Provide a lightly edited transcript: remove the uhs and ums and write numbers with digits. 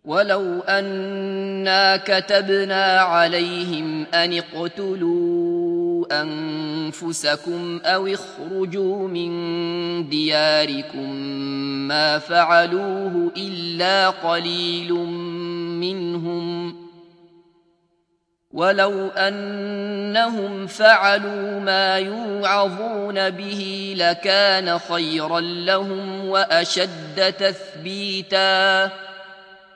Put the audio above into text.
ولو أنا كتبنا عليهم أن اقتلوا أنفسكم أو اخرجوا من دياركم ما فعلوه إلا قليل منهم، ولو أنهم فعلوا ما يوعظون به لكان خيرا لهم وأشد تثبيتا